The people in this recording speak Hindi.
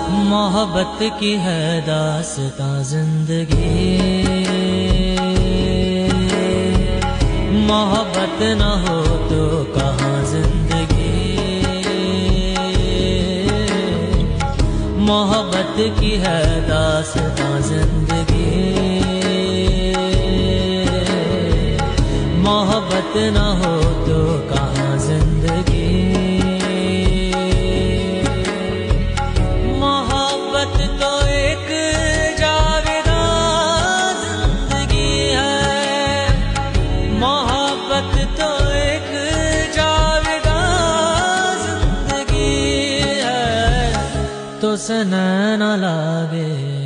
मोहब्बत की है दास्तां जिंदगी, मोहब्बत न हो तो कहाँ जिंदगी। मोहब्बत की है दास्तां जिंदगी, मोहब्बत न हो तो कहाँ जिंदगी। मोहब्बत तो एक जावेदा जिंदगी है, मोहब्बत तो एक जावेदा जिंदगी है। तो सनैना लागे